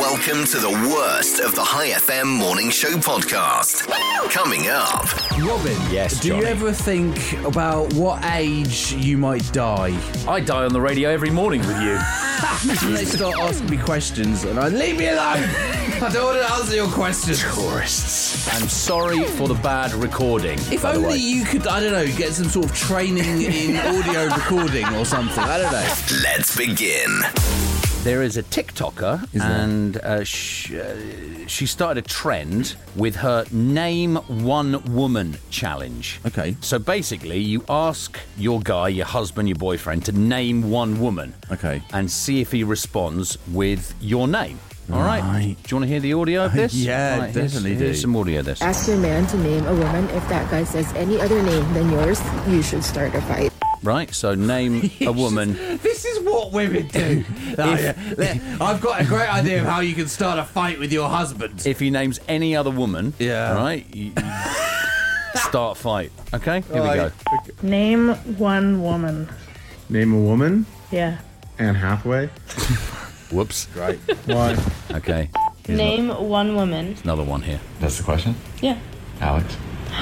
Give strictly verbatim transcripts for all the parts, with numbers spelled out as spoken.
Welcome to the worst of the High F M Morning Show podcast. Coming up. Robin, yes, do Johnny. you ever think about what age you might die? I die on the radio every morning with you. And they start asking me questions and I leave me alone. I don't want to answer your questions. Tourists. I'm sorry for the bad recording. If by the only way. you could, I don't know, get some sort of training in audio recording or something. I don't know. Let's begin. There is a TikToker, Is there? and uh, sh- uh, she started a trend with her Name One Woman challenge. Okay. So basically, you ask your guy, your husband, your boyfriend, to name one woman. Okay. And see if he responds with your name. All right. Right. Do you want to hear the audio of this? Yeah, Right, here's- definitely Here's do. some audio of this. Ask your man to name a woman. If that guy says any other name than yours, you should start a fight. Right. So name a woman. This is what women do. Oh, yeah. Let- I've got a great idea of how you can start a fight with your husband. If he names any other woman, Yeah. all right, you, you start fight. Okay, here we go. Name one woman. Name a woman. Yeah. Anne Hathaway. Whoops. Right. Why? Okay, Name one woman. another one here. That's the question. Yeah. Alex.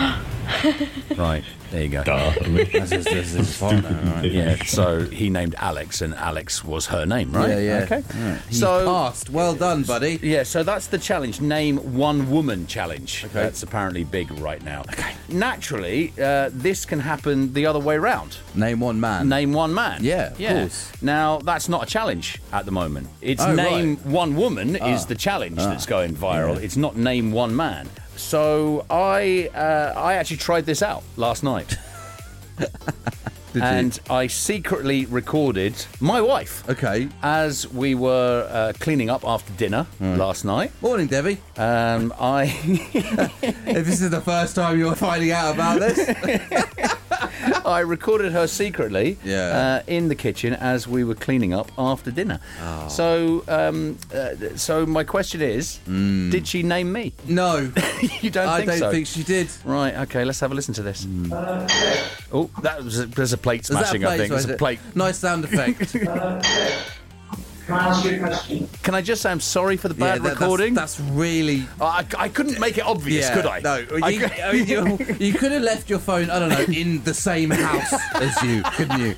Right, there you go. This is, this is fun. Right. Yeah, so he named Alex, and Alex was her name, right? Yeah, yeah. Okay. Right. He So- passed. Well done, buddy. Yeah, so that's the challenge. Name one woman challenge. Okay. That's apparently big right now. Okay. Naturally, uh, this can happen the other way round. Name one man. Name one man. Yeah, of course. Now, that's not a challenge at the moment. It's Oh, name right. one woman Ah. is the challenge that's going viral. Yeah. It's not name one man. So I uh, I actually tried this out last night. Did and I secretly recorded my wife you? Okay. as we were uh, cleaning up after dinner last night. Morning, Debbie. Um, I If this is the first time you're finding out about this. I recorded her secretly Yeah. uh, in the kitchen as we were cleaning up after dinner. Oh. So, um, uh, so my question is, did she name me? No, You don't I think don't so? think she did. Right. Okay. Let's have a listen to this. Oh, that was a, there's a plate Was that a smashing. I think plate? it's a plate. Nice sound effect. Can I just say I'm sorry for the Yeah, bad that- recording? That's, that's really. I, I couldn't make it obvious, could I? No, I you, cou- I mean, you, you could have left your phone, I don't know, in the same house as you, couldn't you?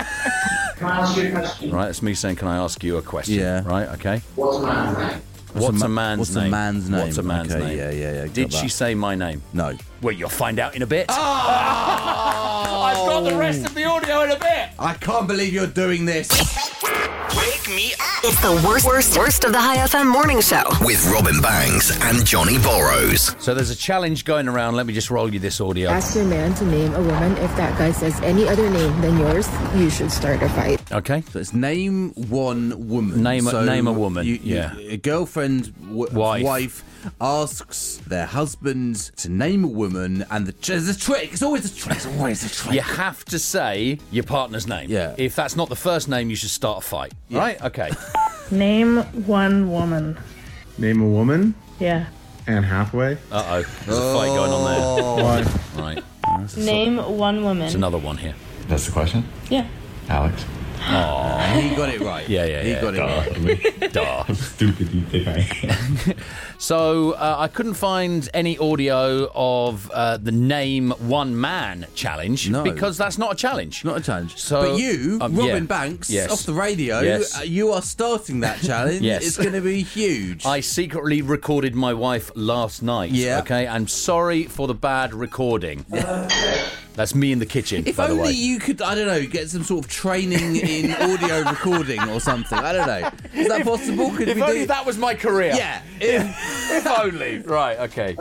Right, it's me saying, can I ask you a question? Yeah. Right, okay. What's What's a a ma- man's what's a name? man's name? What's a man's Okay, name? yeah, yeah, yeah, got Did she that. say my name? No. Well, you'll find out in a bit. Oh! I've got the rest of the audio in a bit. I can't believe you're doing this. Wake me up It's the worst, worst, worst of the High F M morning show. with Robin Banks and Johnny Borrows. So there's a challenge going around. Let me just roll you this audio. Ask your man to name a woman. If that guy says any other name than yours, you should start a fight. Okay. So it's name one woman. Name a- so name a woman, You, you, yeah. A girlfriend, w- Wife. wife asks their husband to name a woman, and the, there's a trick. It's always a trick. It's always a trick. You have to say your partner's name. Yeah. If that's not the first name, you should start a fight. Right? Okay. Name one woman. Name a woman. Yeah. Anne Hathaway. Uh-oh. There's a fight going on Oh. Why? there. Right. Name one woman. There's another one here. That's the question. Yeah. Alex. He got it right. Yeah, yeah, He yeah. got it right. Duh. How stupid do you think I am? So uh, I couldn't find any audio of uh, the Name One Man challenge No. because that's not a challenge. Not a challenge. So- but you, um, Robin yeah. Banks, Yes. off the radio, Yes. uh, you are starting that challenge. Yes. It's going to be huge. I secretly recorded my wife last night. Yeah. Okay. I'm sorry for the bad recording. That's me in the kitchen. If by the only way. you could, I don't know, get some sort of training in audio recording or something. I don't know. Is that possible? Could If we only do that was my career. Yeah. If, If only. Right. Okay.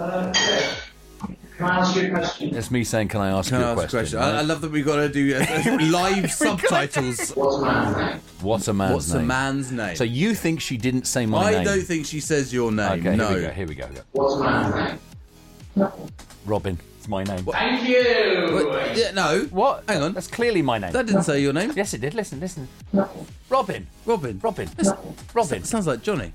It's me saying, "Can I ask Can you I a ask a question?" question? I, I love that we've got to do uh, live subtitles. What's a man's What's name? a man's name? So you think she didn't say my I name? don't think she says your name. Okay. no. Here we go. Here we go. What's a man's name? Robin. It's my name. What? Yeah, no. What? Hang on. That's clearly my name. That didn't say your name. Yes, it did. Listen, listen. Robin. Robin. Robin. Robin. Sounds like Johnny.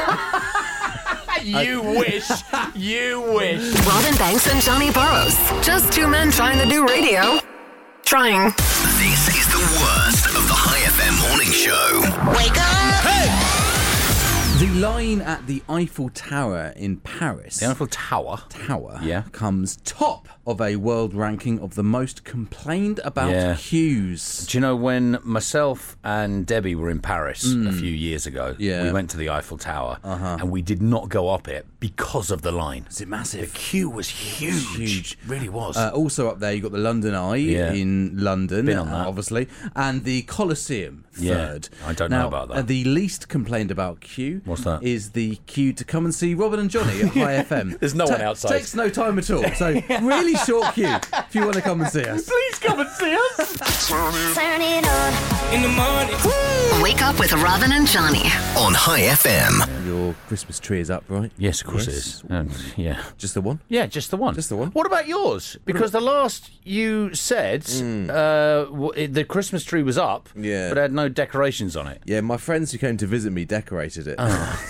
You wish. You wish. Robin Banks and Johnny Burrows. Just two men trying to do radio. Trying. This is the worst of the High F M morning show. Wake up! The line at the Eiffel Tower in Paris. The Eiffel Tower. Tower Yeah. comes top of a world ranking of the most complained about Yeah. queues. Do you know when myself and Debbie were in Paris a few years ago? Yeah. We went to the Eiffel Tower and we did not go up it because of the line. Is it massive? The queue was huge. Huge. It really was. Uh, also up there, you've got the London Eye Yeah. in London, Been on uh, that. obviously, and the Colosseum Yeah, third. I don't know Now, about that. Uh, the least complained about queue What's that? is the queue to come and see Robin and Johnny at High F M. There's no one outside. Takes no time at all. So really short queue if you want to come and see us. Please come and see us. Turn it on. In the morning. Wake up with Robin and Johnny. On High F M. Your Christmas tree is up, right? Yes, of course Yes. it is. Um, yeah. Just the one? Yeah, just the one. Just the one? What about yours? Because the last you said uh, w- it, the Christmas tree was up, Yeah. but it had no decorations on it. Yeah, my friends who came to visit me decorated it. Oh.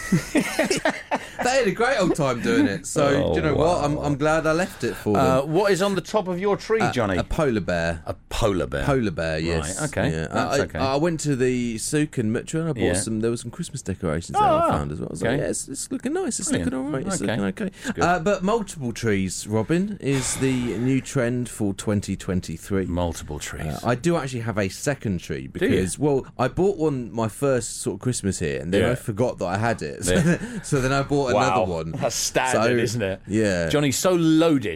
They had a great old time doing it. So, Oh, do you know what? wow. I'm, I'm glad I left it for them. Uh, what is on the top of your tree, Johnny? A polar bear. A polar bear. Polar bear, yes. Right, okay. Yeah. That's I, okay. I went to the souk in Mutra and I bought Yeah. some. There were some Christmas decorations Oh, there I wow. found as well. I was Okay. like, yeah, it's, it's looking nice. It's Brilliant. looking all right. It's Okay. looking okay. That's good. Uh, but multiple trees, Robin, is the new trend for twenty twenty-three. Multiple trees. Uh, I do actually have a second tree you? because, well, I bought one my first sort of Christmas here, and then Yeah. I forgot that I had it. So, Yeah. then, so then I bought Wow. another one. That's standard, So, isn't it? Yeah, Johnny's so loaded.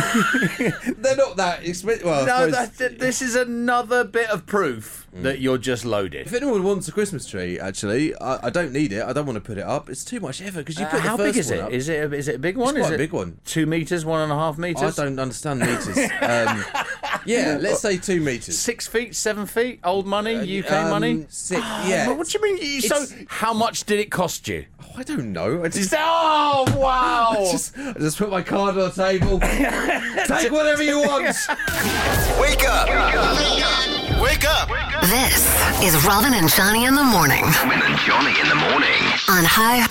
they're not that expensive. Well, I no, suppose- that, that- this is another bit of proof that you're just loaded. If anyone wants a Christmas tree, actually, I, I don't need it. I don't want to put it up. It's too much effort because you Uh, put the how first big is one it? up. Is it? A, is it a big one? It's quite is a it big one. Two meters, one and a half I meters. don't understand meters. um, yeah, let's say two meters. Six feet, seven feet, old money, U K Um, money. Six, yeah. Well, what do you mean? You- So, It's- how much did it cost you? Oh, I don't know. I just, Oh wow! I just, I just put my card on the table. Take whatever you want. Wake up! Wake up! This is Robin and Johnny in the morning. Robin and Johnny in the morning. On High.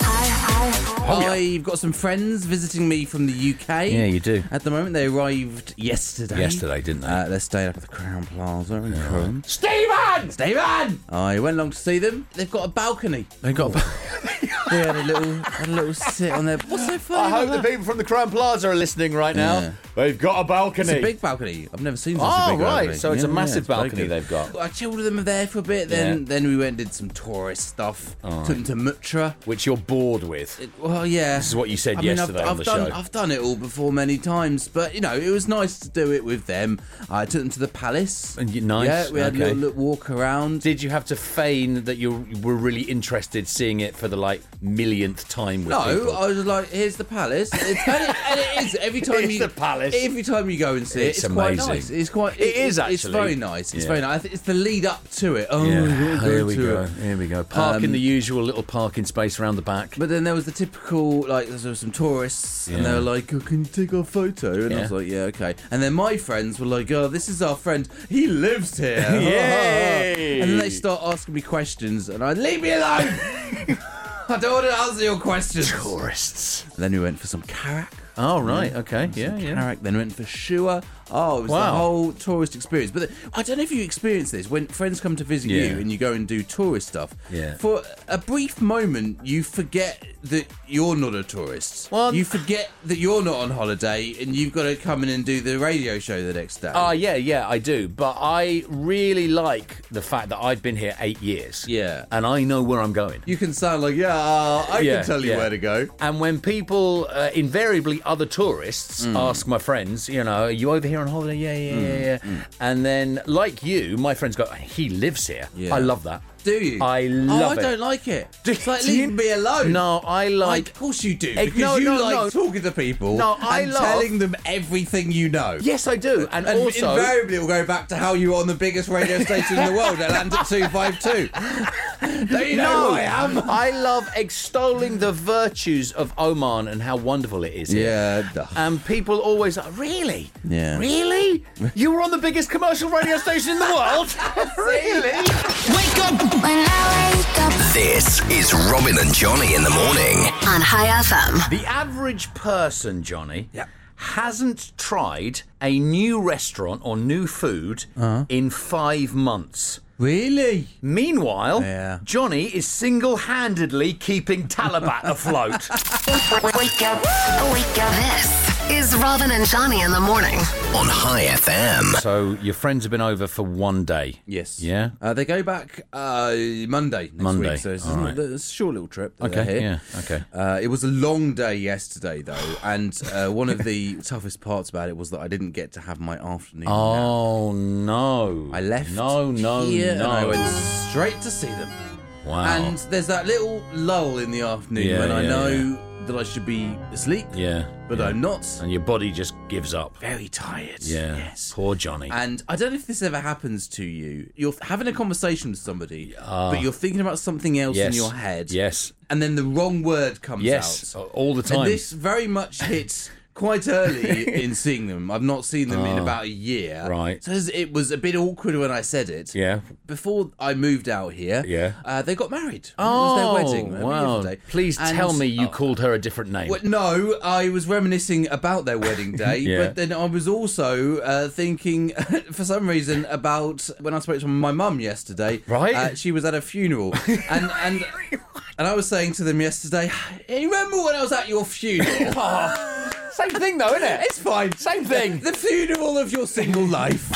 I've got some friends visiting me from the U K. Yeah, you do. At the moment, they arrived yesterday. Yesterday, didn't they? Uh, they're staying up at the Crown Plaza in Croydon. Stephen! Stephen! I went along to see them. They've got a balcony. They got. They had a little, had a little sit on their. What's so funny? I hope about the that? people from the Crown Plaza are listening right now. Yeah. They've got a balcony. It's a big balcony. I've never seen such Oh, a big right. balcony. So it's a Yeah, massive yeah, it's very balcony good. they've got. I chilled with them there for a bit. Then, Yeah. then we went and did some tourist stuff. Took them to Mutra. Which you're bored with. It- well, yeah. This is what you said I mean, yesterday I've, on I've the done, show. I've done it all before many times, but you know, it was nice to do it with them. I took them to the palace. And you- nice, Yeah, we had okay. a little look, walk around. Did you have to feign that you were really interested seeing it for the like millionth time with No, people? I was like, "Here's the palace." It's, and, it, and it is every time Here's you the palace. Every time you go and see It's it, it's quite amazing. nice. It's quite. It is It's actually. very nice. It's Yeah. very nice. I think it's the lead up to it. Oh, Yeah, we've got to here we to go. it. Here we go. Park in Um, the usual little parking space around the back. But then there was the typical, like, there was some tourists, and Yeah. they were like, oh, can you take our photo? And I Yeah. was like, yeah, okay. And then my friends were like, oh, this is our friend. He lives here. Yay! And then they start asking me questions, and I, leave me alone. I don't want to answer your questions. Tourists. And then we went for some karak. Oh, right. Okay. Yeah, Some yeah. Karak, then went for Shua. Oh, it was Wow. the whole tourist experience. But the, I don't know if you experience this when friends come to visit Yeah. you and you go and do tourist stuff. Yeah. For a brief moment, you forget that you're not a tourist. Well, you forget that you're not on holiday and you've got to come in and do the radio show the next day. Ah, yeah, yeah, I do. But I really like the fact that I've been here eight years. Yeah. And I know where I'm going. You can sound like, yeah, uh, I Yeah, can tell you yeah. where to go. And when people, uh, invariably other tourists, Mm. ask my friends, you know, are you over here on holiday? Yeah, yeah, yeah, yeah. And then, like you, my friends go, he lives here. Yeah. I love that. Do you? I love oh, I it. don't like it. Do- It's like, do leave you- me alone. No, I Like, like... of course you do, Eh, because no, you no, like no. talking to people No, I and love- telling them everything you know. Yes, I do. And, And also... invariably, it'll go back to how you were on the biggest radio station in the world, Atlantic two five two. Don't you know who I am? I love extolling the virtues of Oman and how wonderful it is here. Yeah. duh. And people always like, really? Yeah. Really? You were on the biggest commercial radio station in the world? Really? Wake up when I wake up. This is Robin and Johnny in the morning. On High F M. The average person, Johnny, Yeah. hasn't tried a new restaurant or new food Uh-huh. in five months. Really? Meanwhile, Yeah. Johnny is single-handedly keeping Talabat afloat. Wake up, wake up. This is Robin and Johnny in the morning. On High F M. So your friends have been over for one day. Yes. Yeah? Uh, they go back uh, Monday next Monday. week, so it's, All right. it's a short little trip. that they're Okay, here. yeah, okay. Uh, it was a long day yesterday, though, and uh, one of the toughest parts about it was that I didn't get to have my afternoon nap. Oh, no. I left No, no, here no. and I went straight to see them. Wow. And there's that little lull in the afternoon Yeah, when I yeah, know yeah. that I should be asleep, Yeah. but yeah. I'm not. And your body just gives up. Very tired. Yeah. Yes. Poor Johnny. And I don't know if this ever happens to you. You're having a conversation with somebody, but you're thinking about something else yes. in your head. Yes. And then the wrong word comes Yes. out. All the time. And this very much hits quite early in seeing them. I've not seen them in about a year. Right. So it was a bit awkward when I said it. Yeah. Before I moved out here, Yeah. uh, they got married. Oh, it was their wedding. wow. yesterday. Please And- tell me you oh, called her a different name. well, no, I was reminiscing about their wedding day, Yeah. but then I was also uh, thinking, for some reason, about when I spoke to my mum yesterday. Right. Uh, she was at a funeral, and and and I was saying to them yesterday, "Hey, you remember when I was at your funeral?" Same thing, though, isn't it? It's fine. Same thing. The funeral of your single life.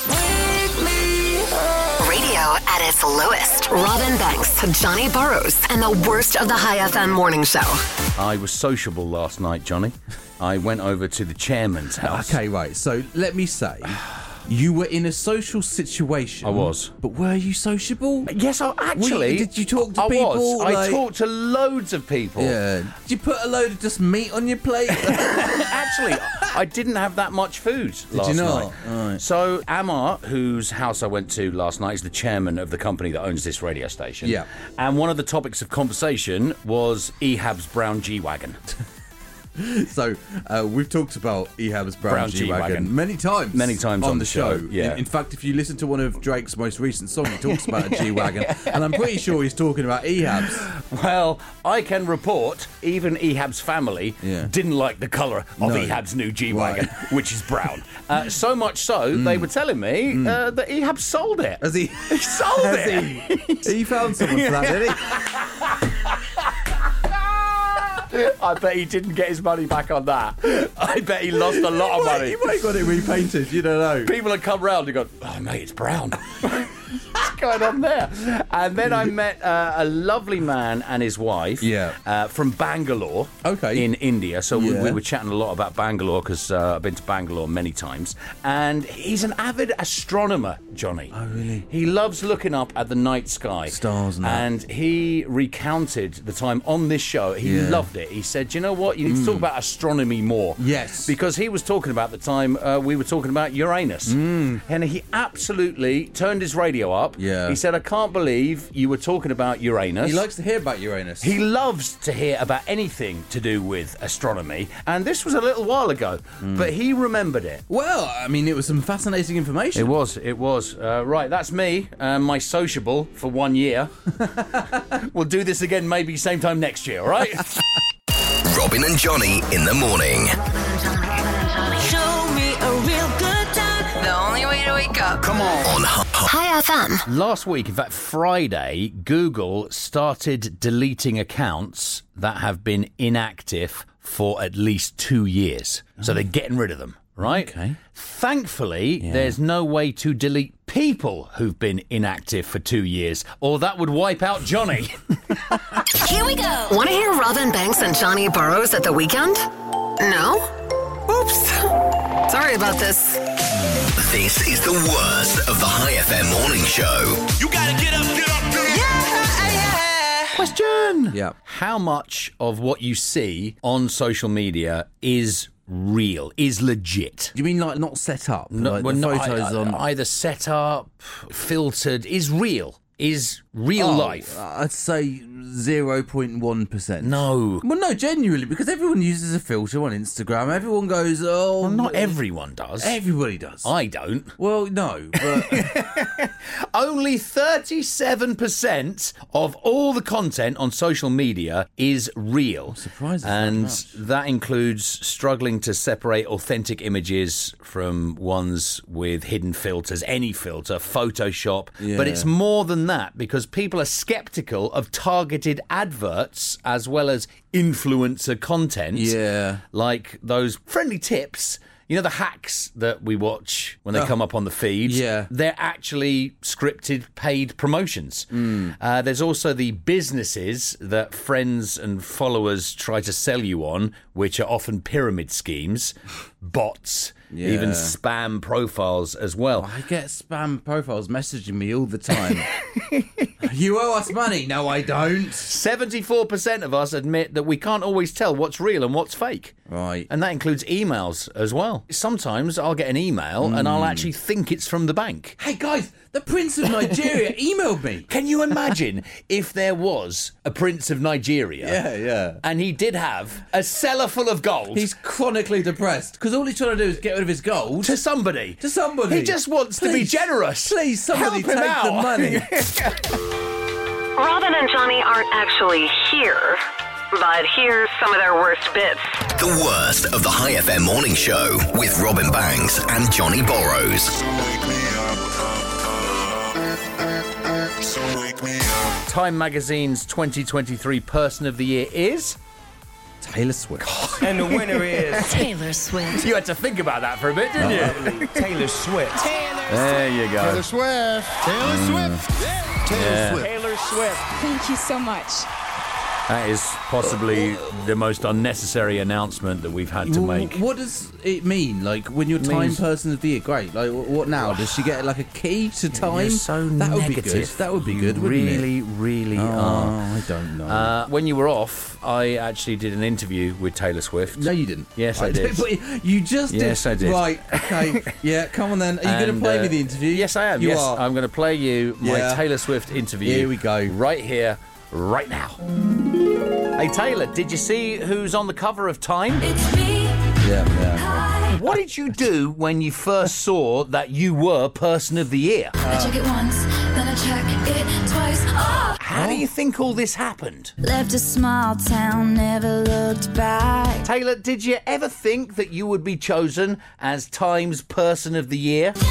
Radio at its lowest. Robin Banks, Johnny Burrows, and the worst of the High F M morning show. I was sociable last night, Johnny. I went over to the chairman's house. Okay, right. So let me say, you were in a social situation. I was. But were you sociable? Yes, I actually. Were you- did you talk to I people, Was. I like- talked to loads of people. Yeah. Did you put a load of just meat on your plate? Actually, I didn't have that much food last you not? night. Right. So Amar, whose house I went to last night, is the chairman of the company that owns this radio station. Yeah. And one of the topics of conversation was Ehab's brown G-Wagon. So uh, we've talked about Ehab's brown, Brown G-Wagon, G-Wagon. many times. Many times on the the show, show. yeah. In, in fact, if you listen to one of Drake's most recent songs, he talks about a G-Wagon. And I'm pretty sure he's talking about Ehab's. Well, I can report even Ehab's family Yeah. didn't like the colour of No. Ehab's new G-Wagon, Right. which is brown. Uh, so much so, they were telling me uh, that Ehab sold it. Has he? He sold Has it. he? He found someone for that, did he? I bet he didn't get his money back on that. I bet he lost a lot of money. He might have got it repainted, you don't know. People had come round and gone, oh, mate, it's brown. What's going on there? And then I met uh, a lovely man and his wife Yeah. uh, from Bangalore Okay. in India. So we, Yeah. we were chatting a lot about Bangalore because uh, I've been to Bangalore many times. And he's an avid astronomer, Johnny. Oh, really? He loves looking up at the night sky. Stars and that. And he recounted the time on this show. He Yeah. loved it. He said, "Do you know what? You need to talk about astronomy more." Yes. Because he was talking about the time uh, we were talking about Uranus. And he absolutely turned his radio up. Yeah. He said, "I can't believe you were talking about Uranus." He likes to hear about Uranus. He loves to hear about anything to do with astronomy. And this was a little while ago, but he remembered it. Well, I mean, it was some fascinating information. It was, it was. Uh, right, that's me, uh, my sociable for one year. We'll do this again maybe same time next year, all right? Robin and Johnny in the morning. Show me a real good time. The only way to wake up. Come on. On Hi- High F M. Last week, in fact, Friday, Google started deleting accounts that have been inactive for at least two years. So they're getting rid of them, right? Okay. Thankfully, there's no way to delete people who've been inactive for two years, or that would wipe out Johnny. Here we go. Want to hear Robin Banks and Johnny Burrows at the weekend? No? Oops. Sorry about this. This is the worst of the High F M morning show. You gotta get up, get up, get up. Question. Yeah. How much of what you see on social media is real, is legit? You mean like not set up? No, like well, the no, photos I- I- on. either set up, filtered, is real, is real Oh, life. I'd say zero point one percent. No. Well, no, genuinely, because everyone uses a filter on Instagram. Everyone goes, oh. Well, not everyone does. Everybody does. I don't. Well, no, but Only thirty-seven percent of all the content on social media is real. Surprising. And that includes struggling to separate authentic images from ones with hidden filters, any filter, Photoshop. Yeah. But it's more than that, because people are sceptical of targeted adverts as well as influencer content. Yeah. Like those friendly tips. You know the hacks that we watch when they Oh. come up on the feed? Yeah. They're actually scripted paid promotions. Mm. Uh, there's also the businesses that friends and followers try to sell you on, which are often pyramid schemes, bots, Yeah. even spam profiles as well. I get spam profiles messaging me all the time. You owe us money. No, I don't. seventy-four percent of us admit that we can't always tell what's real and what's fake. Right. And that includes emails as well. Sometimes I'll get an email and I'll actually think it's from the bank. Hey, guys, the Prince of Nigeria emailed me. Can you imagine if there was a Prince of Nigeria? Yeah, yeah. And he did have a cellar full of gold. He's chronically depressed because all he's trying to do is get rid of his gold. to somebody. To somebody. He just wants to be Please, generous. Please, somebody Help him take out. the money. Robin and Johnny aren't actually here, but here's some of their worst bits. The worst of the High F M morning show with Robin Banks and Johnny Borrows. Time Magazine's twenty twenty-three Person of the Year is... Taylor Swift. And the winner is Taylor Swift. You had to think about that for a bit, didn't you? Taylor Swift. There you go. Taylor Swift. Taylor Swift. Taylor Yeah. Swift. Taylor Swift. Thank you so much. That is possibly the most unnecessary announcement that we've had to Well, make. What does it mean? Like, when you're Time Means- Person of the Year, great. Like, wh- what now? Does she get, like, a key to time? You're so that would be negative. good. That would be You good, wouldn't really, it? really Oh, are. I don't know. Uh, when you were off, I actually did an interview with Taylor Swift. no, you didn't. Yes, I did. But you just Yes, did. I did. Right, okay. Yeah, come on then. Are you going And, to play uh, me the interview? Yes, I am. You yes, are. I'm going to play you my Yeah. Taylor Swift interview. Here we go. Right here, right now. Hey, Taylor, did you see who's on the cover of Time? It's me. Yeah, yeah. What did you do when you first saw that you were Person of the Year? I check it once, then I check it twice. Oh! How do you think all this happened? Left a small town, never looked back. Taylor, did you ever think that you would be chosen as Time's Person of the Year? Never,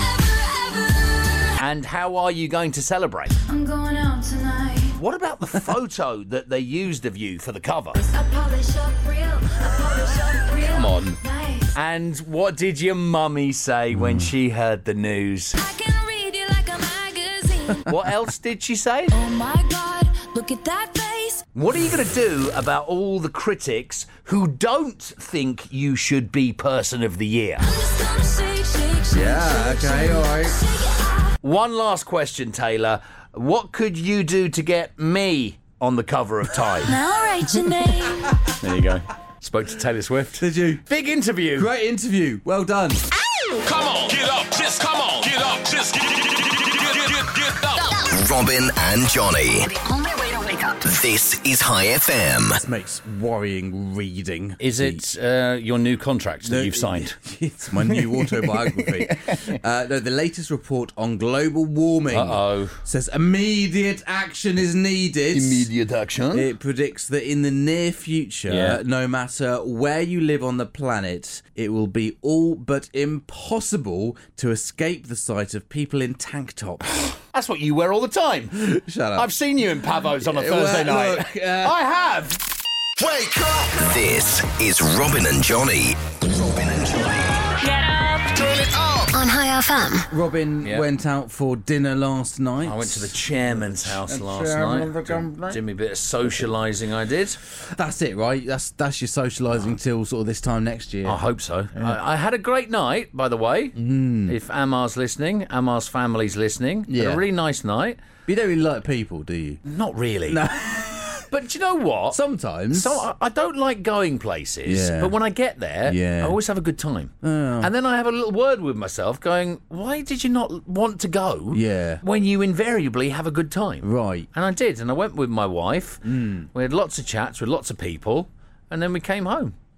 ever, ever. And how are you going to celebrate? I'm going out tonight. What about the photo that they used of you for the cover? I polish up real. I polish up real. Come on. Nice. And what did your mummy say when she heard the news? I can read you like a magazine. What else did she say? Oh my God, look at that face. What are you going to do about all the critics who don't think you should be Person of the Year? I'm just gonna shake, shake, shake. Yeah, shake, okay, shake, all right. shake it out. One last question, Taylor. What could you do to get me on the cover of Time? Now write your name. There you go. Spoke to Taylor Swift. Did you? Big interview. Great interview. Well done. Come on, get up, just come on, get up, just get, get, get, get, get, get up. Robin and Johnny. The only way to wake up. This is High F M. This makes worrying reading. Is it uh, your new contract that No, you've signed? It's my new autobiography. uh, no, the latest report on global warming Uh-oh. says immediate action is needed. Immediate action. It predicts that in the near future, Yeah. no matter where you live on the planet, it will be all but impossible to escape the sight of people in tank tops. That's what you wear all the time. Shut up. I've seen you in Pavos on a Yeah, Thursday well, night. look, uh, I have. Wake up! This is Robin and Johnny. Robin and Johnny. Get up. Turn it up! On High F M. Robin Yeah. went out for dinner last night. I went to the chairman's house The last chairman of night. the company. Did me a bit of socialising, I did. That's it, right? That's that's your socialising till sort of this time next year. I hope so. I, I had a great night, by the way. Mm. If Amar's listening, Amar's family's listening. Had Yeah. a really nice night. But you don't really like people, do you? Not really. No. But do you know what? Sometimes. So I, I don't like going places, Yeah. but when I get there, Yeah. I always have a good time. Oh. And then I have a little word with myself going, why did you not want to go Yeah. when you invariably have a good time? Right. And I did, and I went with my wife. Mm. We had lots of chats with lots of people, and then we came home.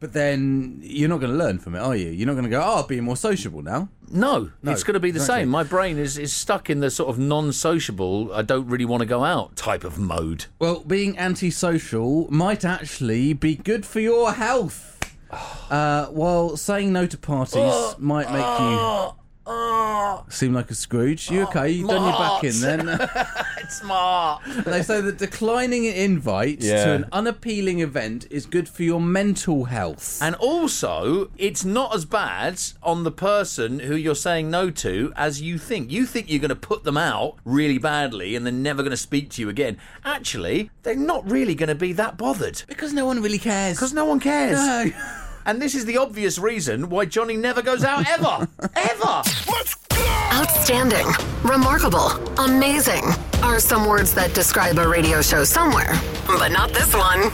But then you're not going to learn from it, are you? You're not going to go, oh, I'll be more sociable now. No, No, it's going to be the exactly. same. My brain is, is stuck in the sort of non-sociable, I don't really want to go out type of mode. Well, being antisocial might actually be good for your health. Uh, while saying no to parties might make you seem like a Scrooge. You okay? You've done your back in then. It's smart. They say that declining an invite Yeah. to an unappealing event is good for your mental health. And also, it's not as bad on the person who you're saying no to as you think. You think you're going to put them out really badly and they're never going to speak to you again. Actually, they're not really going to be that bothered. Because no one really cares. Because no one cares. No. And this is the obvious reason why Johnny never goes out ever. Ever. Let's go! Outstanding, remarkable, amazing are some words that describe a radio show somewhere, but not this one.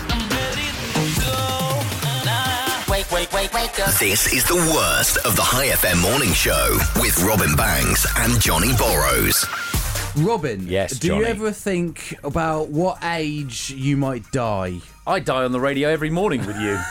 Wake, wake, wake, wake up. This is the worst of the High F M morning show with Robin Banks and Johnny Borrows. Robin, Yes, do Johnny. you ever think about what age you might die? I die on the radio every morning with you.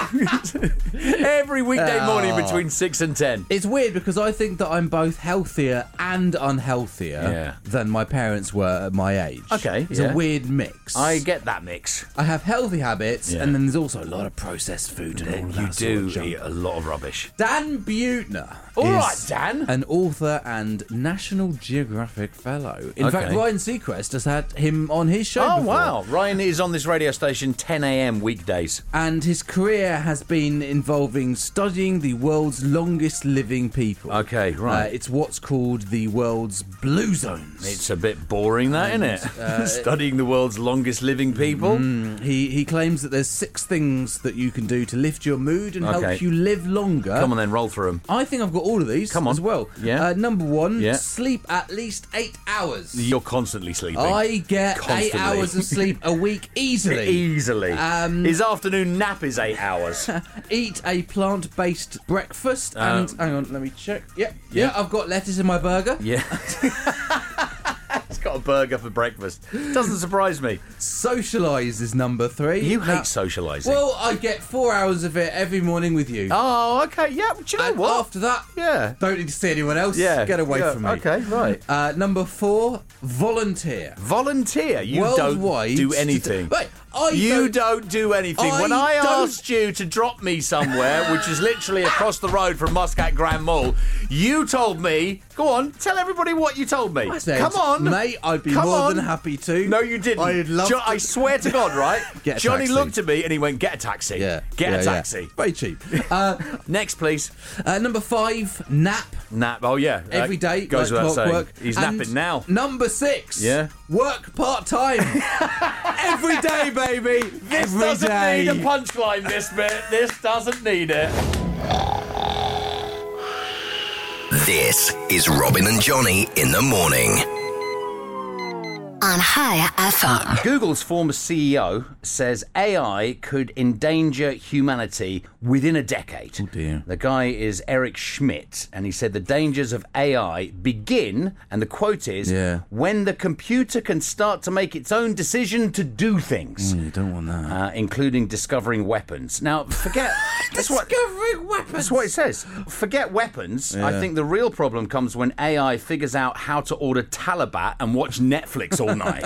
Every weekday morning between six and ten. It's weird because I think that I'm both healthier and unhealthier Yeah. than my parents were at my age. Okay, It's yeah. a weird mix. I get that mix. I have healthy habits, Yeah. and then there's also a lot of processed food and all of that You sort do of junk. eat a lot of rubbish. Dan Buettner. All is right, Dan. An author and National Geographic fellow. In Okay. fact, Ryan Seacrest has had him on his show Oh, before. wow. Ryan is on this radio station ten a.m. weekdays. And his career has been involving studying the world's longest living people. Okay, right. Uh, it's what's called the world's blue zones. It's a bit boring, that, isn't it? uh, Studying the world's longest living people. Mm, he he claims that there's six things that you can do to lift your mood and Okay. help you live longer. Come on then, roll through them. I think I've got all of these Come on. as well. Yeah. Uh, number one, Yeah. sleep at least eight hours. You're constantly sleeping. I get eight Constantly. hours of sleep a week easily. Easily. Um, His afternoon nap is eight hours. Eat a plant-based breakfast Uh, and hang on, let me check. Yeah, yeah, Yeah. I've got lettuce in my burger. Yeah. He's got a burger for breakfast. Doesn't surprise me. Socialise is number three. You hate Now- socialising. Well, I get four hours of it every morning with you. Oh, okay. Yeah, do you know and what? after that, Yeah. don't need to see anyone else. Yeah. Get away yeah, from me. Okay, right. Uh, number four, volunteer. Volunteer. You Worldwide don't do anything. Wait, I You don't, don't do anything. I when I don't- asked you to drop me somewhere, which is literally across the road from Muscat Grand Mall, you told me, go on, tell everybody what you told me. I said, Come on. mate, I'd be Come more on. than happy to. No, you didn't. I'd love Jo- to. I swear to God, right? Get a Johnny taxi. looked at me and he went, get a taxi. Yeah. Get yeah, a yeah. taxi. Very cheap. Uh, Next, please. uh, number five, nap. Nap. Oh, yeah. Every Uh, day, Goes like without saying. clockwork. He's And napping now. Number six, Yeah. work part time. Every day, baby. This Every doesn't day. need a punchline, this bit. This doesn't need it. This is Robin and Johnny in the morning. On High F M. Google's former C E O says A I could endanger humanity within a decade. Oh, dear. The guy is Eric Schmidt, and he said the dangers of A I begin, and the quote is, Yeah. when the computer can start to make its own decision to do things. Mm, you don't want that. Uh, including discovering weapons. Now, forget... that's what, Discovering weapons. That's what it says. Forget weapons. I Yeah. think the real problem comes when A I figures out how to order Talabat and watch Netflix all night.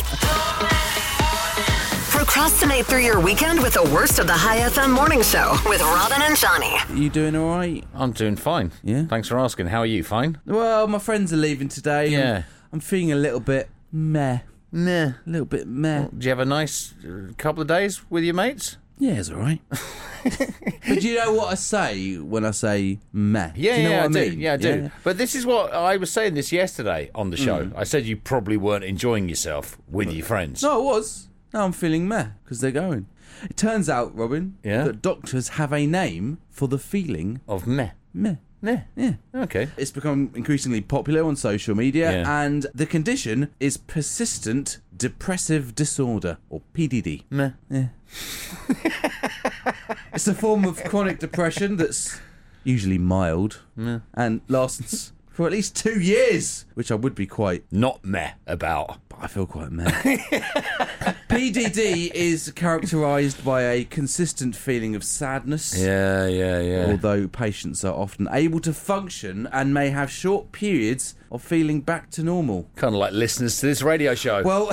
Procrastinate through your weekend with the worst of the High F M morning show with Robin and Johnny. You doing all right? I'm doing fine. Yeah? Thanks for asking. How are you? Fine? Well, my friends are leaving today. and Yeah. I'm feeling a little bit meh. Meh. A little bit meh. Did you have a nice uh, couple of days with your mates? Yeah, it's all right. But do you know what I say when I say meh? Yeah, do you know yeah, what I I do. mean? Yeah, I do. But this is what I was saying this yesterday on the show. Mm. I said you probably weren't enjoying yourself with your friends. No, I was. Now I'm feeling meh because they're going. It turns out, Robin, Yeah? that doctors have a name for the feeling Of meh. meh. Yeah. Yeah. Okay. It's become increasingly popular on social media, Yeah. and the condition is persistent depressive disorder, or P D D. Meh. Yeah. It's a form of chronic depression that's usually mild and lasts for at least two years, which I would be quite Not meh about. I feel quite mad. P D D is characterised by a consistent feeling of sadness. Yeah, yeah, yeah. Although patients are often able to function and may have short periods of feeling back to normal. Kind of like listeners to this radio show. Well...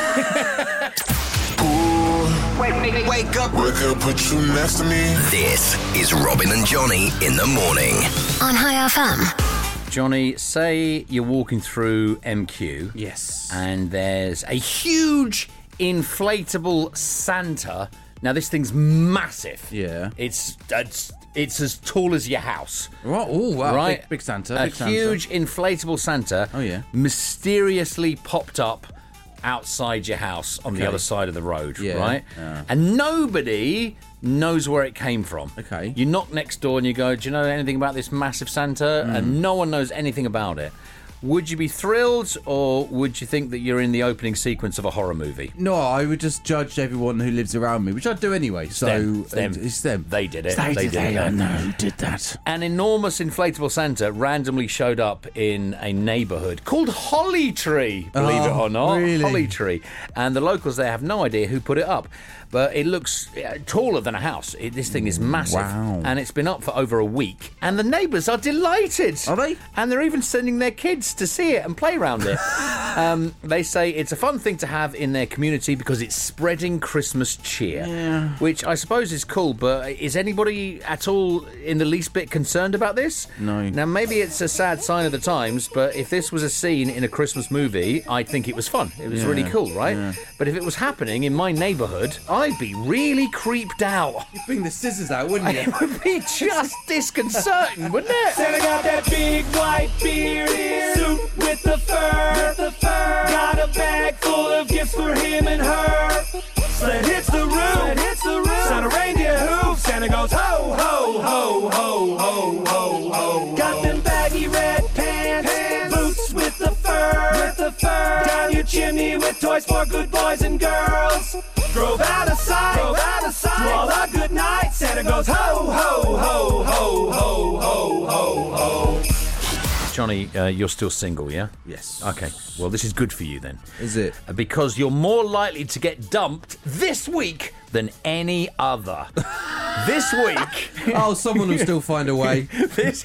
Wake, wake, wake up. Wake up, put you next to me. This is Robin and Johnny in the morning. On High F M. Johnny, say you're walking through M Q. Yes. And there's a huge inflatable Santa. Now, this thing's massive. Yeah. It's it's, it's as tall as your house. Right. Oh, wow. Right? Big, big Santa. A Big Santa. huge inflatable Santa. Oh, yeah. Mysteriously popped up outside your house on Okay. the other side of the road, Yeah, right? yeah. And nobody knows where it came from. Okay. You knock next door and you go, do you know anything about this massive Santa? Mm. And no one knows anything about it. Would you be thrilled, or would you think that you're in the opening sequence of a horror movie? No, I would just judge everyone who lives around me, which I do anyway. So them. It's them. It's them. They did it. They, They did, did they it. I know who did that. An enormous inflatable Santa randomly showed up in a neighbourhood called Holly Tree, believe it Oh, or not. really? Holly Tree. And the locals there have no idea who put it up. But it looks uh, taller than a house. It, this thing is massive. Wow. And it's been up for over a week. And the neighbours are delighted. Are they? And they're even sending their kids to see it and play around it. um, they say it's a fun thing to have in their community because it's spreading Christmas cheer. Yeah. Which I suppose is cool, but is anybody at all in the least bit concerned about this? No. Now, maybe it's a sad sign of the times, but if this was a scene in a Christmas movie, I'd think it was fun. It was Yeah, really cool, right? yeah. But if it was happening in my neighbourhood, I'd be really creeped out. You'd bring the scissors out, wouldn't you? It would be just disconcerting, wouldn't it? Santa got that big white beard, suit with the fur, with the fur. Got a bag full of gifts for him and her. Sled hits the roof, sled hits the roof. Santa reindeer hoof. Santa goes ho ho ho ho ho ho ho. Got them baggy red pants, pants. Boots with the fur, with the fur. Down your chimney with toys for good boys and girls. Drove out of sight, drove out of sight. To all a good night. Santa goes ho ho ho ho ho ho ho ho. Johnny, uh, you're still single, yeah? Yes. Okay, well, this is good for you then. Is it? Uh, Because you're more likely to get dumped this week than any other. This week... Oh, someone will still find a way. this...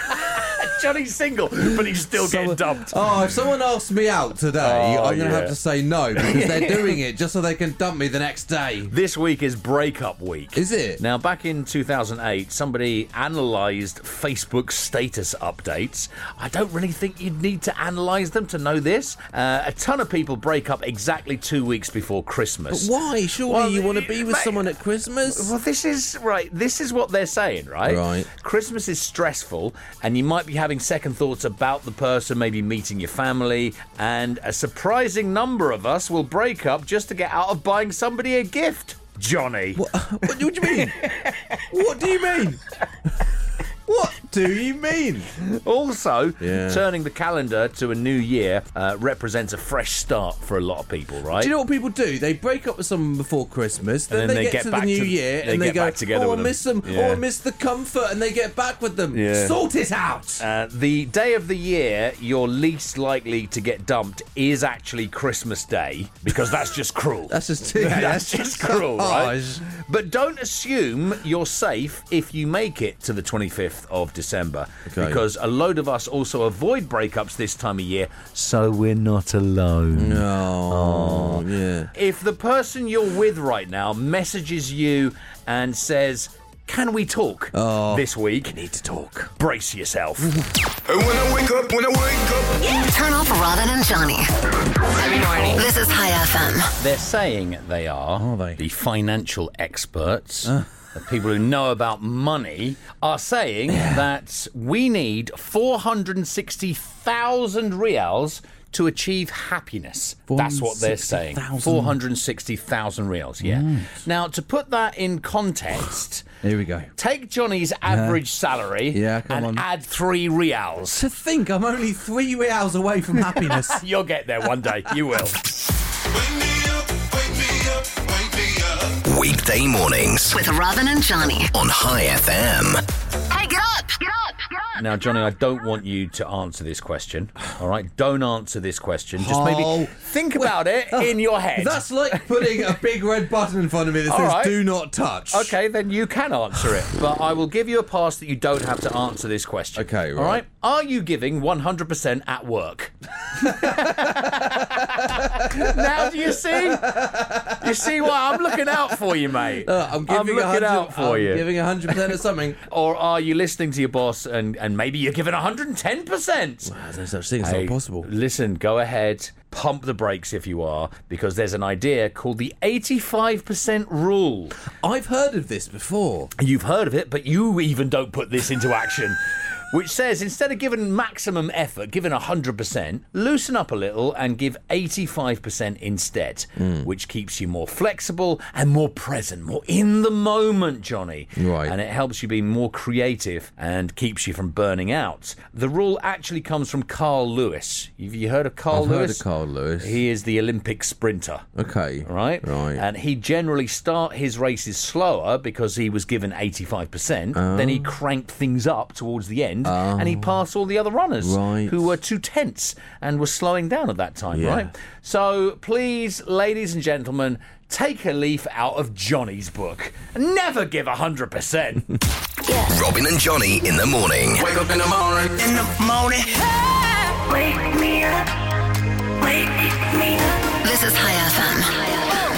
Johnny's single, but he's still Someone- getting dumped. Oh, if someone asks me out today, Oh, I'm going to yeah. have to say no because they're doing it just so they can dump me the next day. This week is breakup week. Is it? Now, back in two thousand eight, somebody analysed Facebook status updates. I don't really think you'd need to analyse them to know this. Uh, a ton of people break up exactly two weeks before Christmas. But why? Surely Well, you want to be with mate, someone at Christmas? Well, this is right. This is what they're saying, right? Right. Christmas is stressful, and you might be having second thoughts about the person, maybe meeting your family, and a surprising number of us will break up just to get out of buying somebody a gift. Johnny. What, what do you mean? What do you mean? What do you mean? Also, Yeah. turning the calendar to a new year uh, represents a fresh start for a lot of people, right? Do you know what people do? They break up with someone before Christmas, then, And then they, they get, get to the back new to- year, they and they get go, back together "Oh, I with miss them." them. Yeah. Oh, I miss the comfort," and they get back with them. Yeah. Sort it out. Uh, the day of the year you're least likely to get dumped is actually Christmas Day, because that's just cruel. That's just yeah, that's just cruel, right? harsh. But don't assume you're safe if you make it to the twenty-fifth of December, Okay. because a load of us also avoid breakups this time of year, so we're not alone. No, yeah. If the person you're with right now messages you and says, "Can we talk Oh. this week?" I need to talk. Brace yourself. And when I wake up, when I wake up. Turn off Robin and Johnny. Every morning. This is High F M. They're saying they are, Are they? the financial experts, the people who know about money, are saying that we need four hundred sixty thousand reals to achieve happiness. That's what they're saying. four hundred sixty thousand. four hundred sixty thousand reals, yeah. Now, to put that in context, Here we go. take Johnny's average salary Yeah, come and on. add three reals. To think I'm only three reals away from happiness. You'll get there one day. You will. Wake me up, wake me up, wake me up. Weekday mornings With Robin and Johnny. on High F M. Hey, get up! Get up! Get up! Now, Johnny, I don't want you to answer this question. All right, don't answer this question. Just Oh. maybe think about it in your head. That's like putting a big red button in front of me that All says right. "Do not touch." Okay, then you can answer it, but I will give you a pass that you don't have to answer this question. Okay, All right. right. Are you giving one hundred percent at work? Now, do you see? You see why I'm looking out for you, mate? Uh, I'm giving looking one hundred out for I'm you. giving one hundred percent of something. Or are you listening to your boss and, and maybe you're giving one hundred ten percent? There's no such thing. It's Hey, not possible. Listen, go ahead, pump the brakes if you are, because there's an idea called the eighty-five percent rule. I've heard of this before. You've heard of it, but you even don't put this into action. Which says instead of giving maximum effort, giving one hundred percent, loosen up a little and give eighty-five percent instead, Mm. which keeps you more flexible and more present, more in the moment, Johnny. Right. And it helps you be more creative and keeps you from burning out. The rule actually comes from Carl Lewis. Have you heard of Carl I've Lewis? heard of Carl Lewis. He is the Olympic sprinter. Okay. Right? Right. And he generally start his races slower because he was given eighty-five percent. Oh. Then he cranked things up towards the end and he passed all the other runners Right. who were too tense and were slowing down at that time, Yeah. right? So please, ladies and gentlemen, take a leaf out of Johnny's book. Never give one hundred percent. Robin and Johnny in the morning. Wake up in the morning. In the morning. Wake me up. Wake me up. This is High F M.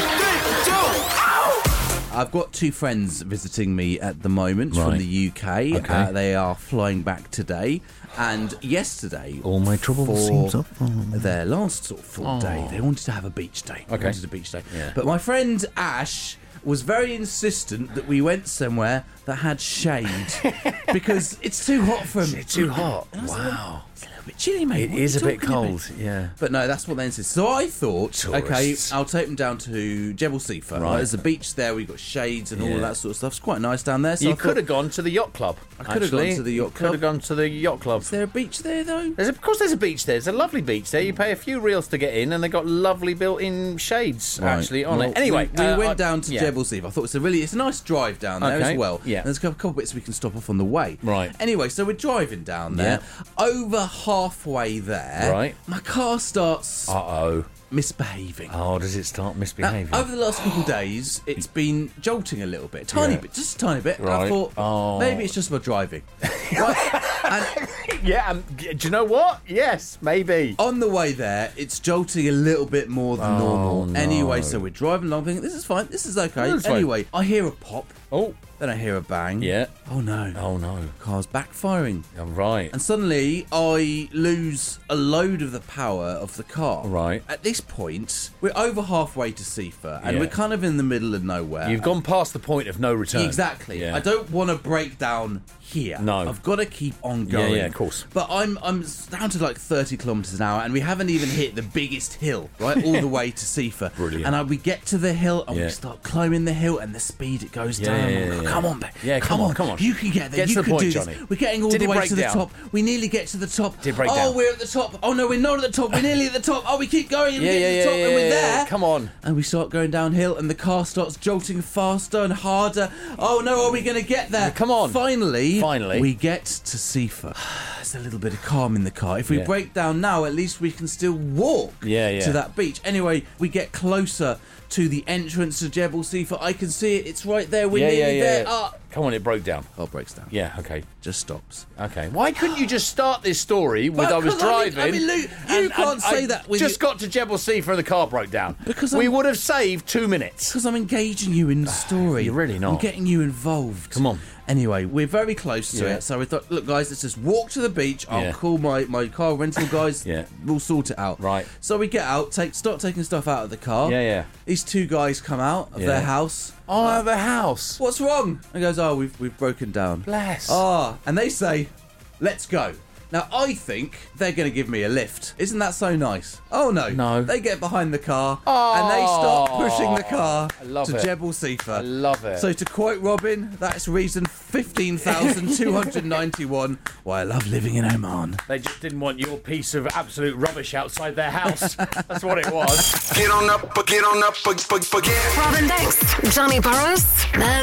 I've got two friends visiting me at the moment Right. from the U K. Okay. Uh, they are flying back today. And yesterday, All my trouble for seems up. their last sort of full day, they wanted to have a beach day. They Okay. wanted a beach day. Yeah. But my friend Ash was very insistent that we went somewhere that had shade because it's too hot for him. It's too hot. And I was like, Wow. it's a little bit chilly, mate. It What are is you a bit talking about? cold, yeah. But no, that's what they insist. So I thought, okay, Tourists. I'll take them down to Jebel Sifa. Right. There's a beach there. We've got shades and all Yeah. of that sort of stuff. It's quite nice down there. So You I could thought, have gone to the yacht club. I could have gone actually. to the yacht You club. Could have gone to the yacht club. Is there a beach there though? There's a, of course, there's a beach there. There's a lovely beach there. You pay a few reals to get in, and they got lovely built-in shades Right. actually on Well, it. Anyway, we, we uh, went I- down to yeah. Jebel Sifa. I thought it's a really, it's a nice drive down there Okay, as well. yeah. There's a couple, couple bits we can stop off on the way. Right. Anyway, so we're driving down there. Over halfway there, Right. my car starts Uh oh. misbehaving. Oh, does it start Now, misbehaving? over the last couple of days, it's been jolting a little bit, tiny Yeah. bit, just a tiny bit. And I Right. thought Oh. maybe it's just my driving. Right, and yeah. Um, do you know what? Yes, maybe. on the way there, it's jolting a little bit more than Oh, normal. no. Anyway, so we're driving along, thinking this is fine, this is okay. That's fine. Anyway, I hear a pop, Oh. then I hear a bang. Yeah. Oh no. Oh no. Car's backfiring. Oh, right. And suddenly, I lose a load of the power of the car. Right. At this point, we're over halfway to Sifa, and Yeah. we're kind of in the middle of nowhere. You've gone past the point of no return. Exactly. Yeah. I don't want to break down here. No. I've got to keep on Yeah, going. yeah, of course. But I'm I'm down to like thirty kilometres an hour, and we haven't even hit the biggest hill, right, all the way to Sifa. Brilliant. And I, we get to the hill, and Yeah. we start climbing the hill, and the speed it goes Yeah, down. yeah, I'm yeah, like, yeah. come on, babe. Yeah, come on, come on. You can get there. Get to you the can point, do Johnny. this. We're getting all Did the it way break to the down? top. We nearly get to the top. Did it break oh, down? we're at the top. Oh no, we're not at the top. We're nearly at the top. Oh, we keep going. And Yeah, we get yeah, to the yeah, top, yeah, and we're yeah, there. yeah. Come on. And we start going downhill, and the car starts jolting faster and harder. Oh no, are we going to get there? Come on. Finally, Finally. we get to Sifa. There's a little bit of calm in the car. If we Yeah. break down now, at least we can still walk Yeah, yeah. to that beach. Anyway, we get closer to the entrance to Jebel Sifa. I can see it. It's right there. We're Yeah, yeah, nearly yeah. there. Ah. Come on, it broke down. Oh, it breaks down. Yeah, okay. Just stops. Okay. Why couldn't you just start this story with But I was 'cause I mean- driving? I mean, Luke, you can't say I that with just your- got to Jebel Sifa and the car broke down. Because we I'm- would have saved two minutes. Because I'm engaging you in the story. You're really not. I'm getting you involved. Come on. Anyway, we're very close to Yeah. it, so we thought, look, guys, let's just walk to the beach. I'll Yeah. call my, my car rental guys. Yeah. We'll sort it out. Right. So we get out, take start taking stuff out of the car. Yeah, yeah. These two guys come out of Yeah. their house. Oh, the house. What's wrong? And goes, oh, we've we've broken down. Bless. Ah, and they say, let's go. Now, I think they're going to give me a lift. Isn't that so nice? Oh, no. No. They get behind the car, Oh. and they start pushing the car I love to it. Jebel Sifa. I love it. So, to quote Robin, that's reason fifteen thousand two hundred ninety-one why I love living in Oman. They just didn't want your piece of absolute rubbish outside their house. That's what it was. Get on up, get on up, forget. Robin Banks, Johnny Burrows, and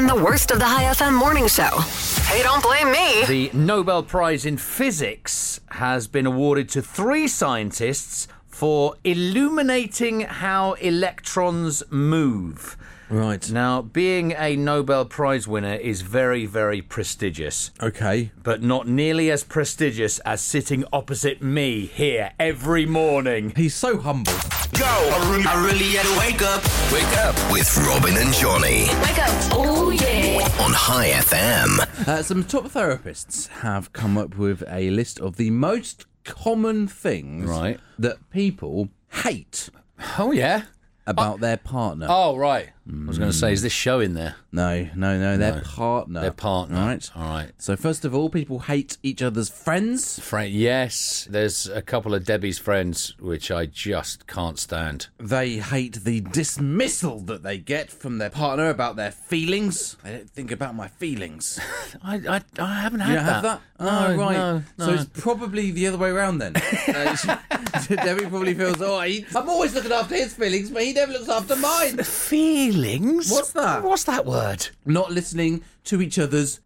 the worst of the High F M morning show. Hey, don't blame me. The Nobel Prize in Physics has been awarded to three scientists for illuminating how electrons move. Right. Now, being a Nobel Prize winner is very, very prestigious. Okay. But not nearly as prestigious as sitting opposite me here every morning. He's so humble. Go! I really, I really had to wake up. Wake up with Robin and Johnny. Wake up. Oh, yeah. On High F M. Uh, some top therapists have come up with a list of the most common things Right. that people hate Oh, yeah? about oh. their partner. Oh, right. I was going to say, is this show in there? No, no, no, their No. partner. Their partner. Right. All right. So first of all, people hate each other's friends. Friend, yes, there's a couple of Debbie's friends which I just can't stand. They hate the dismissal that they get from their partner about their feelings. They don't think about my feelings. I, I, I haven't had You don't that. have that? No, Oh, right. no, no. So it's probably the other way around then. uh, she- Debbie probably feels, oh, he, I'm always looking after his feelings, but he never looks after mine. Feelings? What's that? What's that word? Not listening to each other's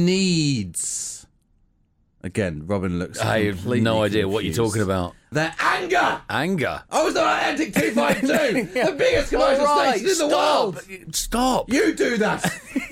needs. Again, Robin looks I have completely no idea what you're confused. talking about. Their anger! Anger? I was on Atlantic two five two, the biggest commercial All right, station in the stop. world. Stop. You do that.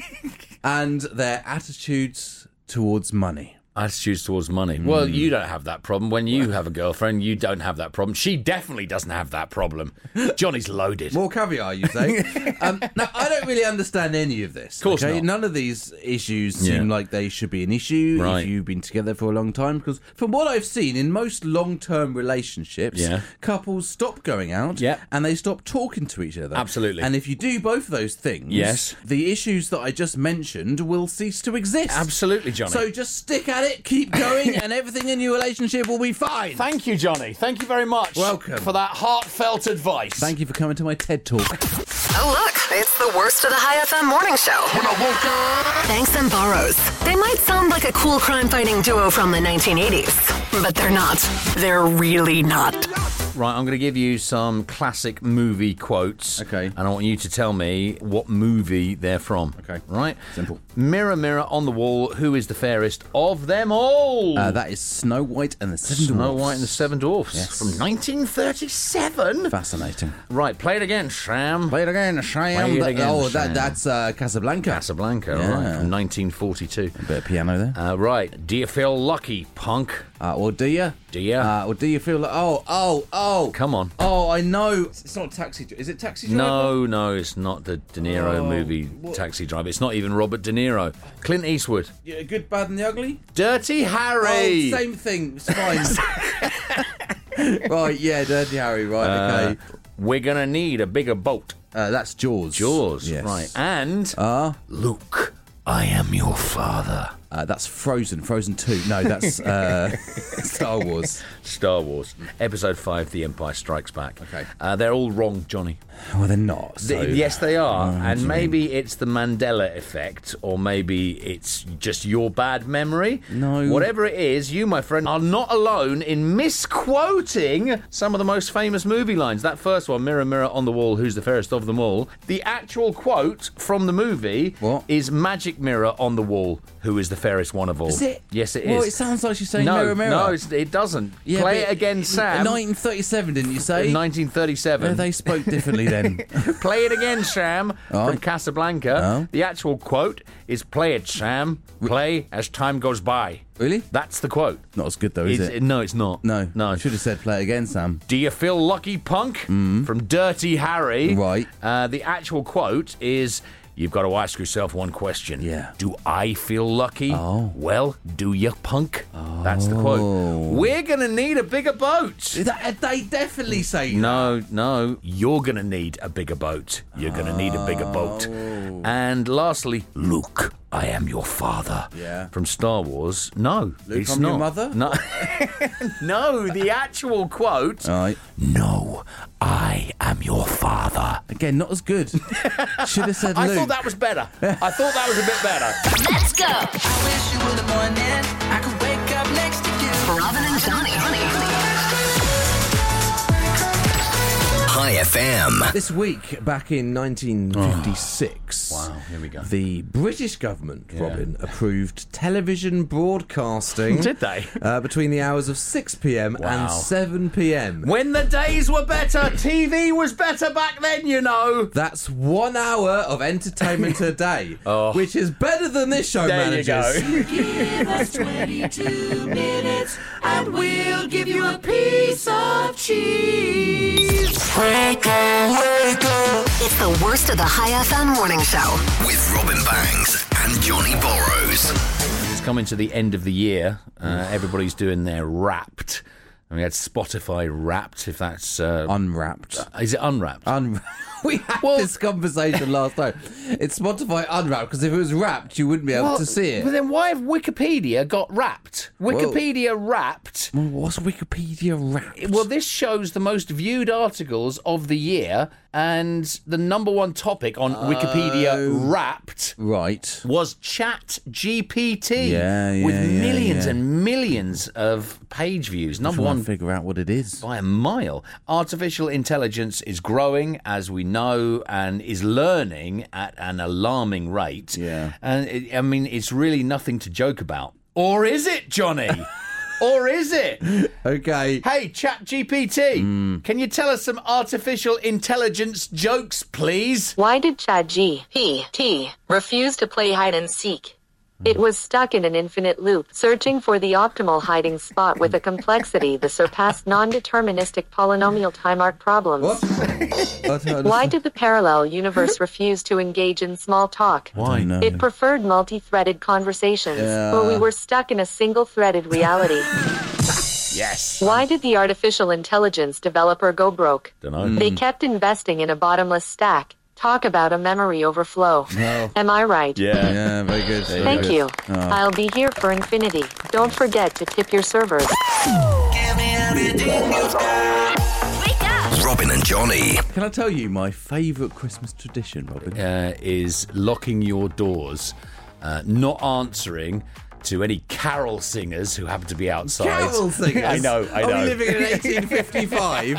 And their attitudes towards money. Attitudes towards money. Well, you don't have that problem. When you have a girlfriend, you don't have that problem. She definitely doesn't have that problem. Johnny's loaded. More caviar, you say? um, now, I don't really understand any of this. Of course okay? not. None of these issues seem Yeah. like they should be an issue Right. if you've been together for a long time. Because from what I've seen, in most long-term relationships, Yeah. couples stop going out Yeah. and they stop talking to each other. Absolutely. And if you do both of those things, Yes. the issues that I just mentioned will cease to exist. Absolutely, Johnny. So just stick at it, keep going, and everything in your relationship will be fine. Thank you, Johnny. Thank you very much. Welcome. For that heartfelt advice. Thank you for coming to my TED Talk. Oh, look, it's the worst of the High F M morning show. When I woke up. Banks and Burrows. They might sound like a cool crime-fighting duo from the nineteen eighties, but they're not. They're really not. Right, I'm going to give you some classic movie quotes. Okay. And I want you to tell me what movie they're from. Okay. Right? Simple. Mirror, mirror on the wall, who is the fairest of them all? Uh, that is Snow White and the Seven Snow Dwarfs. White and the Seven Dwarfs. Yes. From nineteen thirty-seven. Fascinating. Right, play it again, Sham. Play it again, Sham. Play it again, oh, Sham. that, that's uh, Casablanca. Casablanca, Yeah. right, from nineteen forty-two. A bit of piano there. Uh, right, do you feel lucky, punk? Uh, or do you? Do you? Uh, or do you feel like... Oh, oh, oh. Come on. Oh, I know. It's not Taxi... Is it Taxi Driver? No, no, it's not the De Niro Oh, movie what- Taxi Driver. It's not even Robert De Niro. Clint Eastwood. Yeah, Good, Bad and the Ugly? Dirty Harry. Oh, same thing. It's fine. Right, yeah, Dirty Harry, right, Uh, okay. We're gonna need a bigger boat. Uh, that's Jaws. Jaws, Yes. right. And Uh, Luke, I am your father. uh, that's Frozen. Frozen two. No, that's uh, Star Wars. Star Wars. Episode five, The Empire Strikes Back. Okay. Uh, they're all wrong, Johnny. Well, they're not. So. Th- yes, they are. Oh, what do and you maybe it's the Mandela effect, or maybe it's just your bad memory. No. Whatever it is, you, my friend, are not alone in misquoting some of the most famous movie lines. That first one, mirror, mirror on the wall, who's the fairest of them all? The actual quote from the movie What? is magic mirror on the wall, who is the fairest one of all? Is it? Yes, it well, is. it sounds like she's saying no, mirror, mirror. no, it's, it doesn't. Yeah, Play but it again, Sam. nineteen thirty-seven, didn't you say? nineteen thirty-seven. Yeah, they spoke differently then. Play it again, Sam, Oh. from Casablanca. Oh. The actual quote is, play it, Sam. Play as time goes by. Really? That's the quote. Not as good though, is It's- it? No, it's not. No. No. Should have said play it again, Sam. Do you feel lucky, punk? From Dirty Harry. Right. Uh, the actual quote is, you've got to ask yourself one question. Yeah. Do I feel lucky? Oh. Well, do you, punk? That's the quote. We're going to need a bigger boat. That, they definitely say No, no. You're going to need a bigger boat. You're going to need a bigger boat. And lastly, Luke, I am your father. Yeah. From Star Wars. No, Luke, it's I'm not. your mother? No. No, the actual quote. All right. No, I am your father. Again, not as good. Should have said I Luke. thought that was better. I thought that was a bit better. Let's go. I wish you were the morning. I could wake up next to you. Robin and Johnny. High F M. This week, back in nineteen fifty-six, Oh, wow, here we go. The British government, Yeah. Robin, approved television broadcasting. Did they? Uh, between the hours of six p.m. Wow. and seven p.m. When the days were better, T V was better back then, you know. That's one hour of entertainment a day, Oh. which is better than this show, There managers. you go. Give us twenty-two minutes and we'll give you a piece of cheese. Wake up, wake up. It's the worst of the High F M morning show. With Robin Banks and Johnny Borrows. It's coming to the end of the year. Uh, everybody's doing their Wrapped. And we had Spotify Wrapped, if that's... Uh, Unwrapped. uh, is it Unwrapped? Un- we had Well- this conversation last time. It's Spotify Unwrapped, because if it was wrapped, you wouldn't be able Well, to see But it. then why have Wikipedia got Wrapped? Wikipedia Wrapped. Well, what's Wikipedia Wrapped? Well, this shows the most viewed articles of the year, and the number one topic on Wikipedia Wrapped Right. was Chat G P T, Yeah, yeah, with yeah, millions yeah. and millions of page views. Number Trying one to figure out what it is. by a mile. Artificial intelligence is growing, as we know, and is learning at an alarming rate. Yeah. And it, I mean, it's really nothing to joke about. Or is it, Johnny? Or is it? Okay. Hey, ChatGPT, can you tell us some artificial intelligence jokes, please? Why did ChatGPT refuse to play hide and seek? It was stuck in an infinite loop, searching for the optimal hiding spot with a complexity that surpassed non-deterministic polynomial time arc problems. What? Why did the parallel universe refuse to engage in small talk? Why? No. It preferred multi-threaded conversations, Yeah. where we were stuck in a single-threaded reality. Yes. Why did the artificial intelligence developer go broke? Dunno. They kept investing in a bottomless stack. Talk about a memory overflow. No. Am I right? Yeah. Yeah, very good. very Thank good. you. Oh. I'll be here for infinity. Don't forget to tip your servers. Give me everything you've got. Wake up. Robin and Johnny. Can I tell you my favourite Christmas tradition, Robin? Uh, is locking your doors, uh, not answering to any carol singers who happen to be outside. Carol singers? I know, I know. Are we living in eighteen fifty-five?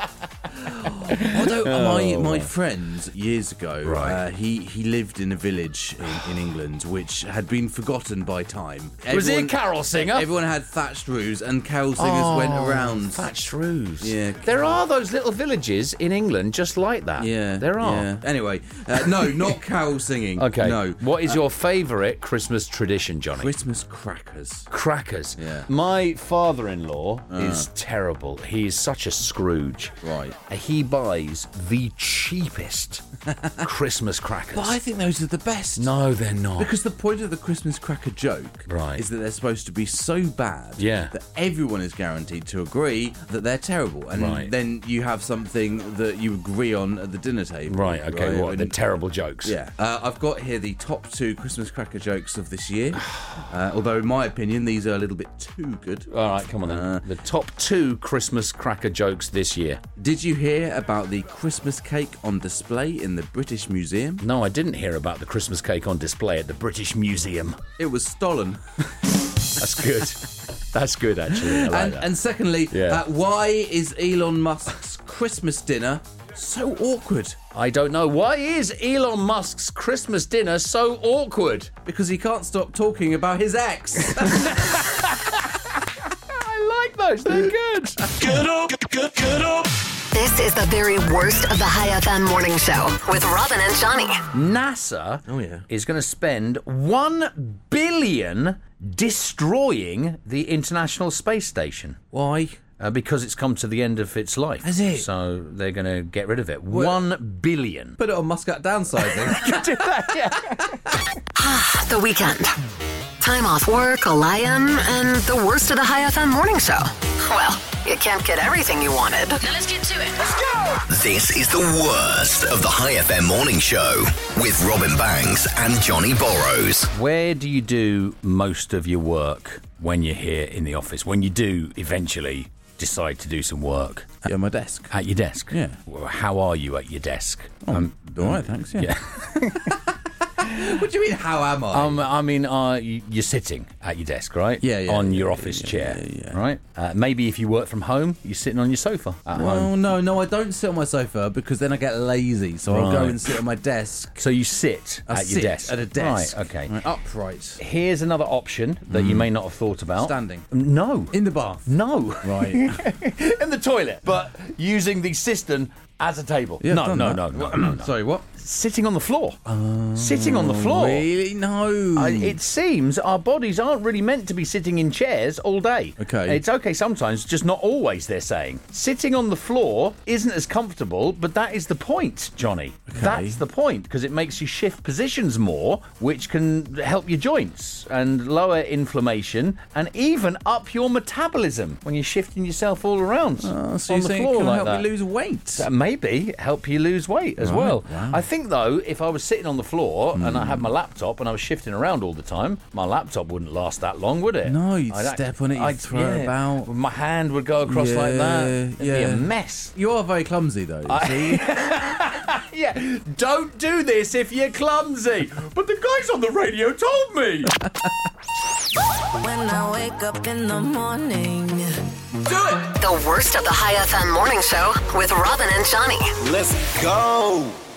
Although my my friend years ago, Right. uh, he he lived in a village in, in England which had been forgotten by time. Was he a Everyone- carol singer? Everyone had thatched roofs, and carol singers went around. Thatched roofs. Yeah. There are those little villages in England just like that. Yeah, There are. yeah. Anyway, uh, no, not carol singing. Okay. no. What is your favourite Christmas tradition, Johnny? Christmas crackers? Crackers. Yeah. My father-in-law is terrible. He is such a Scrooge. Right. He buys the cheapest Christmas crackers. But I think those are the best. No, they're not. Because the point of the Christmas cracker joke Right. is that they're supposed to be so bad Yeah. that everyone is guaranteed to agree that they're terrible. And Right. then you have something that you agree on at the dinner table. Right, okay, what, And- the terrible jokes? Yeah. Uh, I've got here the top two Christmas cracker jokes of this year. Uh, although, in my opinion, these are a little bit too good. All right, come on then. Uh, the top two Christmas cracker jokes this year. Did you hear about the Christmas cake on display in the British Museum? No, I didn't hear about the Christmas cake on display at the British Museum. It was stolen. That's good. That's good, actually. I like and, that. and secondly, Yeah. uh, why is Elon Musk's Christmas dinner so awkward? I don't know. Why is Elon Musk's Christmas dinner so awkward? Because he can't stop talking about his ex. I like those. They're good. Get up, get, get up. This is the very worst of the High F M morning show with Robin and Johnny. NASA Oh, yeah. is going to spend one billion destroying the International Space Station. Why? Uh, because it's come to the end of its life. Has it? So they're going to get rid of it. Well- One billion. Put it on Muscat downsizing. Do that, yeah. The weekend. Time off work, a lie-in, and the worst of the High F M morning show. Well, you can't get everything you wanted. Now let's get to it. Let's go! This is the worst of the High F M morning show with Robin Banks and Johnny Borrows. Where do you do most of your work when you're here in the office? When you do eventually decide to do some work? At my desk. At your desk? Yeah. Well, how are you at your desk? Oh, all right, thanks, yeah. yeah. What do you mean, how am I? Um, I mean, uh, you- you're sitting at your desk, right? Yeah, yeah, On yeah, your yeah, office yeah, chair, yeah, yeah. right? Uh, maybe if you work from home, you're sitting on your sofa at Well, home. no, no, I don't sit on my sofa because then I get lazy. So I'll go Right. and sit on my desk. So you sit I at your sit desk. at a desk. Right, okay. Right, upright. Here's another option that you may not have thought about. Standing. No. In the bath. No. Right. In the toilet, but using the cistern as a table. Yeah, no, I've done no, that. no, no, no, no. Sorry, what? Sitting on the floor. Sitting on the floor. Really? No. I, it seems our bodies aren't really meant to be sitting in chairs all day. Okay. It's okay sometimes, just not always, they're saying. Sitting on the floor isn't as comfortable, but that is the point, Johnny. Okay. That's the point, because it makes you shift positions more, which can help your joints and lower inflammation and even up your metabolism when you're shifting yourself all around Oh, so on you're the saying floor it can like help that. you lose weight? That maybe help you lose weight as Right, well. wow. I think, though, if I was sitting on the floor and I had my laptop and I was shifting around all the time, my laptop wouldn't last that long, would it? No, you'd I'd step on it, you'd throw it yeah. about. My hand would go across like that. It'd be a mess. You are very clumsy, though. I- See? Yeah, don't do this if you're clumsy. But the guys on the radio told me. When I wake up in the morning. Do it. The worst of the High F M morning show with Robin and Johnny. Let's go.